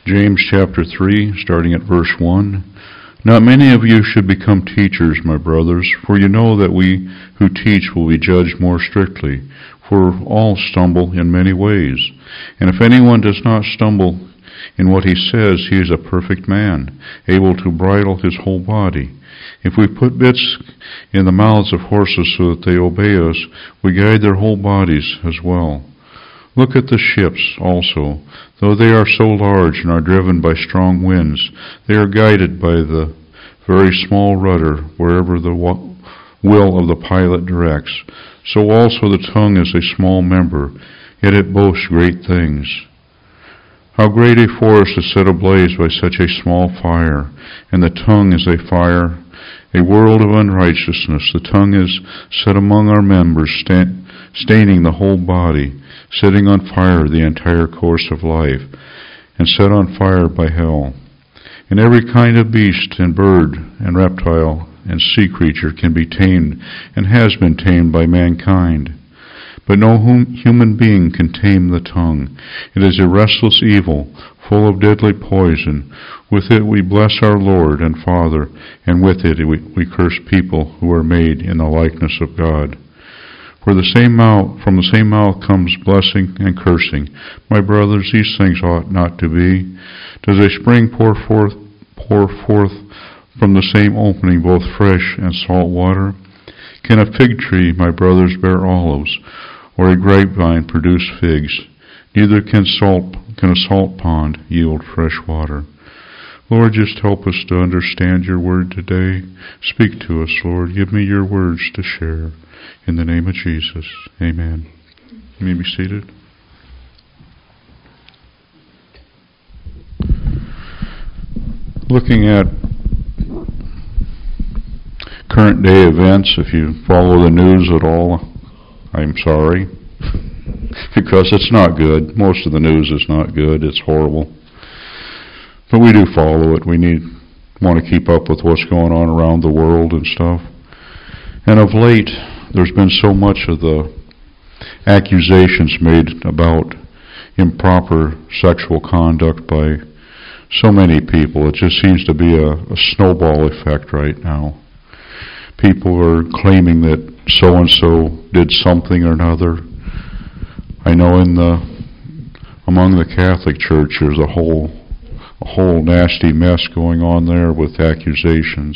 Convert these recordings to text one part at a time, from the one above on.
James chapter 3, starting at verse 1. Not many of you should become teachers, my brothers, for you know that we who teach will be judged more strictly. For all stumble in many ways. And if anyone does not stumble in what he says, he is a perfect man, able to bridle his whole body. If we put bits in the mouths of horses so that they obey us, we guide their whole bodies as well. Look at the ships also. Though they are so large and are driven by strong winds, they are guided by the very small rudder wherever the will of the pilot directs. So also the tongue is a small member, yet it boasts great things. How great a forest is set ablaze by such a small fire, and the tongue is a fire, a world of unrighteousness. The tongue is set among our members, staining the whole body, setting on fire the entire course of life, and set on fire by hell. And every kind of beast and bird and reptile and sea creature can be tamed and has been tamed by mankind. But no human being can tame the tongue. It is a restless evil, full of deadly poison. With it we bless our Lord and Father, and with it we curse people who are made in the likeness of God. For from the same mouth comes blessing and cursing. My brothers, these things ought not to be. Does a spring pour forth from the same opening both fresh and salt water? Can a fig tree, my brothers, bear olives, or a grapevine produce figs? Neither can a salt pond yield fresh water. Lord, just help us to understand your word today. Speak to us, Lord. Give me your words to share. In the name of Jesus, amen. You may be seated. Looking at current day events, if you follow the news at all, I'm sorry, because it's not good. Most of the news is not good. It's horrible. But we do follow it. We want to keep up with what's going on around the world and stuff. And of late, there's been so much of the accusations made about improper sexual conduct by so many people. It just seems to be a snowball effect right now. People are claiming that so-and-so did something or another. I know among the Catholic Church there's a whole nasty mess going on there with accusations.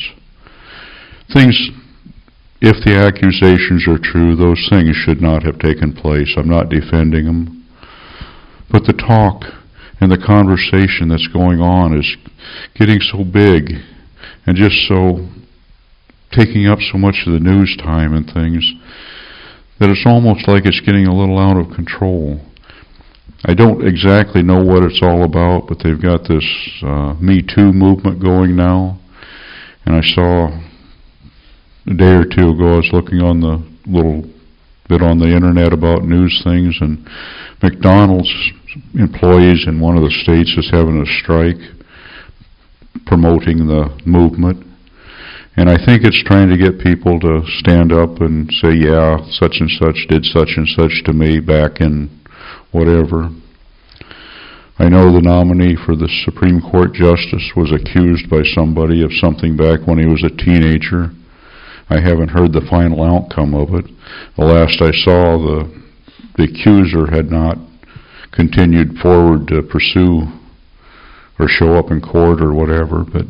If the accusations are true, those things should not have taken place. I'm not defending them. But the talk and the conversation that's going on is getting so big and just so taking up so much of the news time and things that it's almost like it's getting a little out of control. I don't exactly know what it's all about, but they've got this Me Too movement going now. And I saw a day or two ago, I was looking on the little bit on the internet about news things, and McDonald's employees in one of the states is having a strike promoting the movement. And I think it's trying to get people to stand up and say, yeah, such and such did such and such to me back in whatever. I know the nominee for the Supreme Court Justice was accused by somebody of something back when he was a teenager. I haven't heard the final outcome of it. The last I saw, the accuser had not continued forward to pursue or show up in court or whatever, but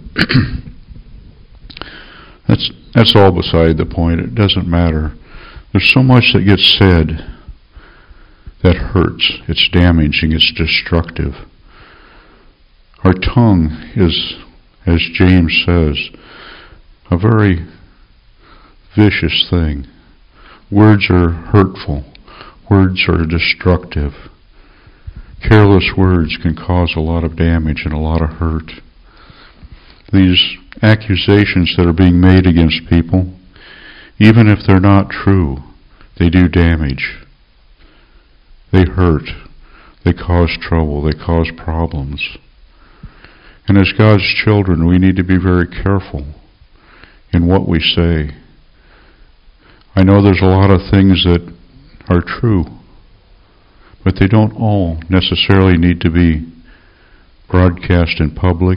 that's all beside the point. It doesn't matter. There's so much that gets said that hurts. It's damaging. It's destructive. Our tongue is, as James says, a very vicious thing. Words are hurtful. Words are destructive. Careless words can cause a lot of damage and a lot of hurt. These accusations that are being made against people, even if they're not true, they do damage. They hurt. They cause trouble. They cause problems. And as God's children, we need to be very careful in what we say. I know there's a lot of things that are true, but they don't all necessarily need to be broadcast in public.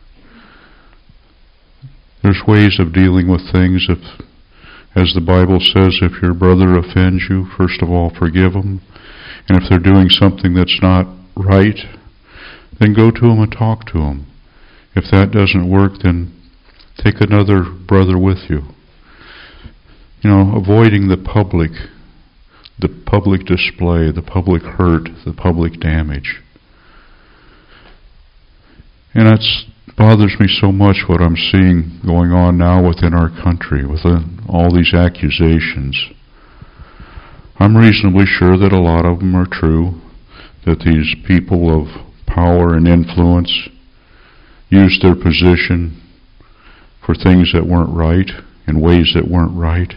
There's ways of dealing with things. As the Bible says, if your brother offends you, first of all, forgive them. And if they're doing something that's not right, then go to them and talk to them. If that doesn't work, then take another brother with you. Avoiding the public display, the public hurt, the public damage. And that bothers me so much what I'm seeing going on now within our country, with all these accusations. I'm reasonably sure that a lot of them are true, that these people of power and influence used their position for things that weren't right, in ways that weren't right.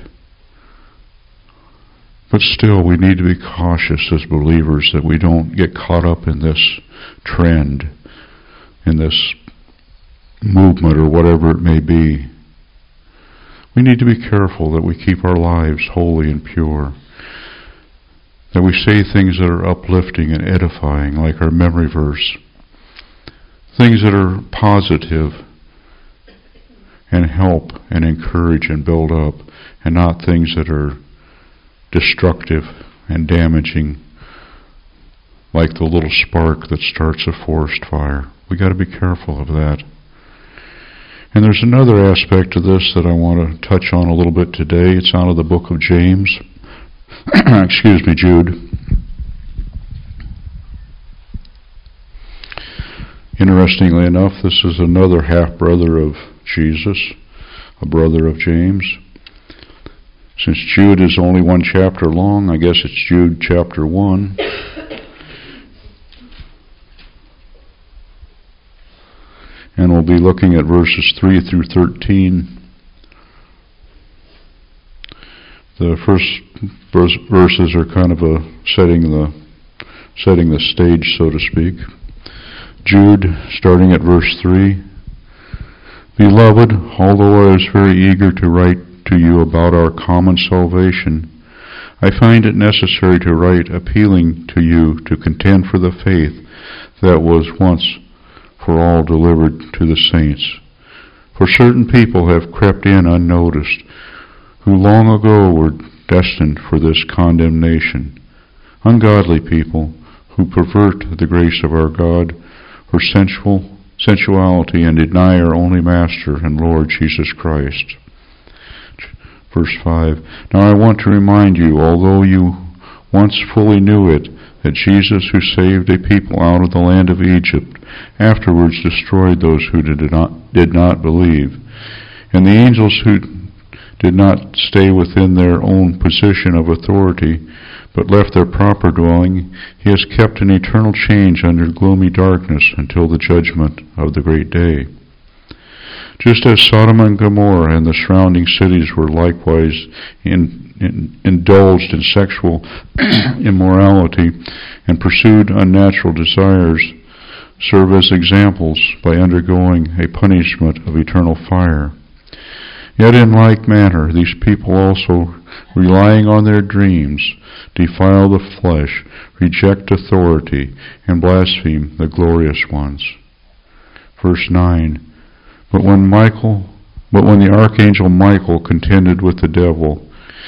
But still, we need to be cautious as believers that we don't get caught up in this trend, in this movement or whatever it may be. We need to be careful that we keep our lives holy and pure, that we say things that are uplifting and edifying, like our memory verse, things that are positive and help and encourage and build up, and not things that are destructive and damaging, like the little spark that starts a forest fire. We got to be careful of that. And there's another aspect to this that I want to touch on a little bit today. It's out of the book of James. Jude. Interestingly enough, this is another half-brother of Jesus, a brother of James. Since Jude is only one chapter long, I guess it's Jude chapter 1. And we'll be looking at verses 3 through 13. The first verses are kind of setting the stage, so to speak. Jude, starting at verse 3. Beloved, although I was very eager to write to you about our common salvation, I find it necessary to write appealing to you to contend for the faith that was once for all delivered to the saints. For certain people have crept in unnoticed, who long ago were destined for this condemnation. Ungodly people who pervert the grace of our God for sensuality and deny our only Master and Lord Jesus Christ. Verse 5. Now I want to remind you, although you once fully knew it, that Jesus, who saved a people out of the land of Egypt, afterwards destroyed those who did not believe. And the angels who did not stay within their own position of authority, but left their proper dwelling, he has kept in eternal change under gloomy darkness until the judgment of the great day. Just as Sodom and Gomorrah and the surrounding cities were likewise indulged in sexual immorality and pursued unnatural desires, serve as examples by undergoing a punishment of eternal fire. Yet in like manner, these people also, relying on their dreams, defile the flesh, reject authority, and blaspheme the glorious ones. Verse 9. But when the archangel Michael contending with the devil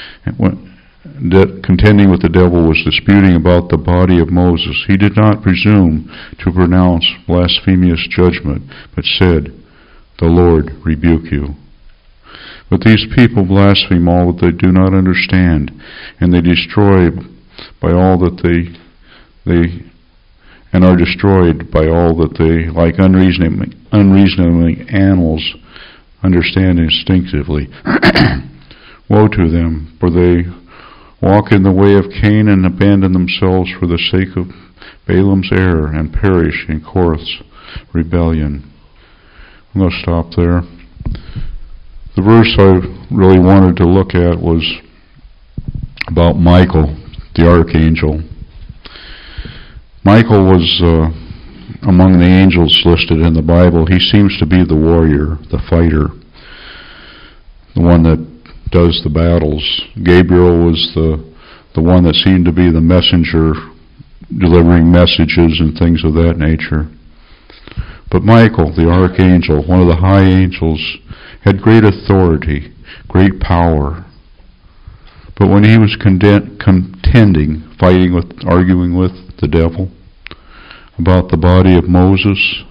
was disputing about the body of Moses, he did not presume to pronounce blasphemous judgment, but said, "The Lord rebuke you." But these people blaspheme all that they do not understand, and they destroy by all that they and are destroyed by all that they, like unreasoning animals, understand instinctively. Woe to them, for they walk in the way of Cain and abandon themselves for the sake of Balaam's error and perish in Korah's rebellion. I'm going to stop there. The verse I really wanted to look at was about Michael, the archangel. Michael was among the angels listed in the Bible. He seems to be the warrior, the fighter, the one that does the battles. Gabriel was the one that seemed to be the messenger, delivering messages and things of that nature. But Michael, the archangel, one of the high angels, had great authority, great power. But when he was contending, arguing with the devil about the body of Moses,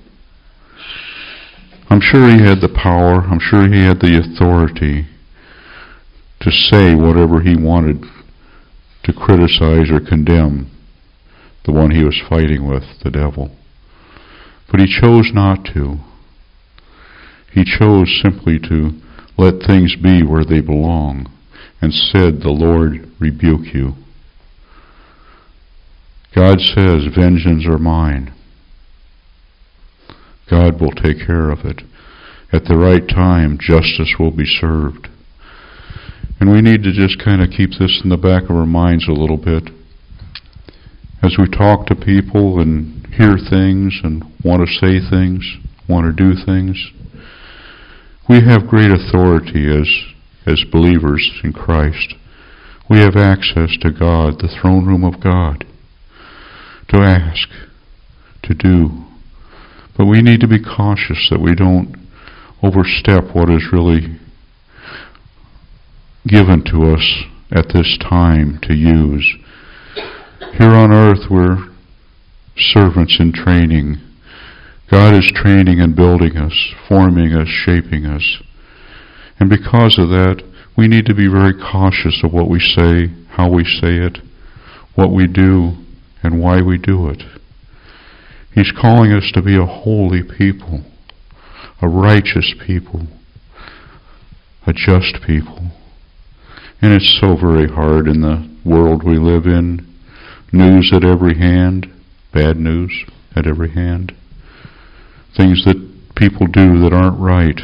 I'm sure he had the power, I'm sure he had the authority to say whatever he wanted to criticize or condemn the one he was fighting with, the devil. But he chose not to. He chose simply to let things be where they belong and said, "The Lord rebuke you." God says, "Vengeance are mine." God will take care of it. At the right time, justice will be served. And we need to just kind of keep this in the back of our minds a little bit. As we talk to people and hear things and want to say things, want to do things, we have great authority as believers in Christ. We have access to God, the throne room of God, to ask, to do. But we need to be cautious that we don't overstep what is really given to us at this time to use. Here on earth we're servants in training. God is training and building us, forming us, shaping us. And because of that, we need to be very cautious of what we say, how we say it, what we do, and why we do it. He's calling us to be a holy people, a righteous people, a just people. And it's so very hard in the world we live in. News at every hand, bad news at every hand. Things that people do that aren't right.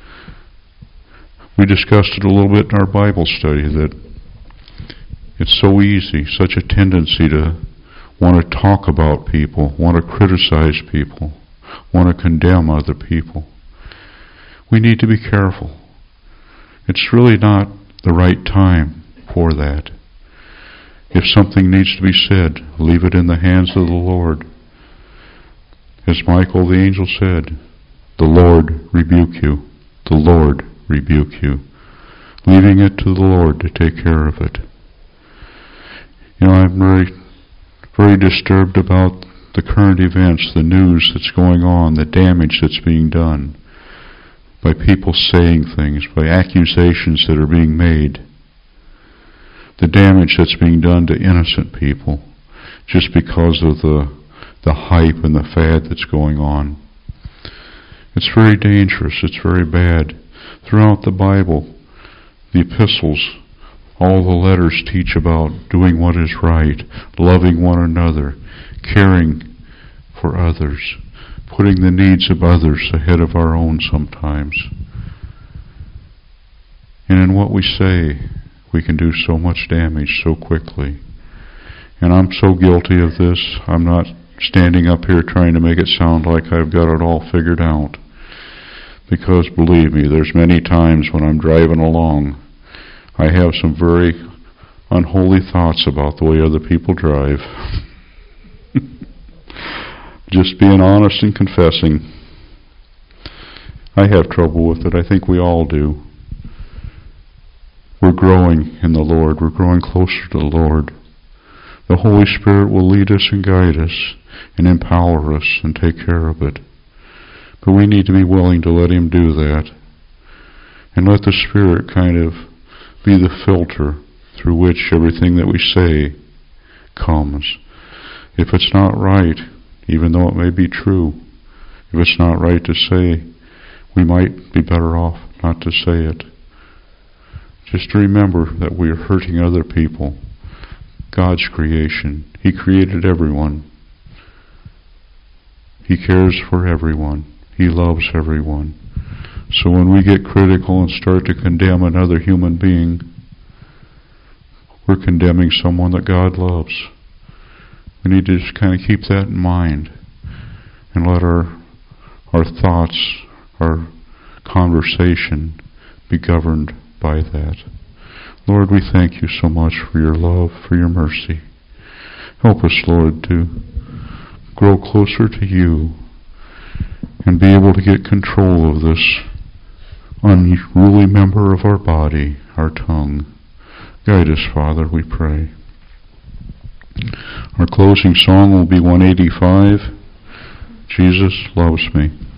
We discussed it a little bit in our Bible study that it's so easy, such a tendency to want to talk about people, want to criticize people, want to condemn other people. We need to be careful. It's really not the right time for that. If something needs to be said, leave it in the hands of the Lord. As Michael the angel said, "The Lord rebuke you. The Lord rebuke you." Leaving it to the Lord to take care of it. You know, I'm very disturbed about the current events, the news that's going on, the damage that's being done by people saying things, by accusations that are being made, the damage that's being done to innocent people just because of the hype and the fad that's going on. It's very dangerous. It's very bad. Throughout the Bible, the epistles, all the letters teach about doing what is right, loving one another, caring for others, putting the needs of others ahead of our own sometimes. And in what we say, we can do so much damage so quickly. And I'm so guilty of this. I'm not standing up here trying to make it sound like I've got it all figured out. Because believe me, there's many times when I'm driving along, I have some very unholy thoughts about the way other people drive. Just being honest and confessing. I have trouble with it. I think we all do. We're growing in the Lord. We're growing closer to the Lord. The Holy Spirit will lead us and guide us and empower us and take care of it. But we need to be willing to let Him do that. And let the Spirit kind of be the filter through which everything that we say comes. If it's not right, even though it may be true, if it's not right to say, we might be better off not to say it. Just to remember that we are hurting other people. God's creation. He created everyone. He cares for everyone. He loves everyone. So when we get critical and start to condemn another human being, we're condemning someone that God loves. We need to just kind of keep that in mind and let our thoughts, our conversation be governed by that. Lord, we thank you so much for your love, for your mercy. Help us, Lord, to grow closer to you and be able to get control of this unruly member of our body, our tongue. Guide us, Father, we pray. Our closing song will be 185, Jesus Loves Me.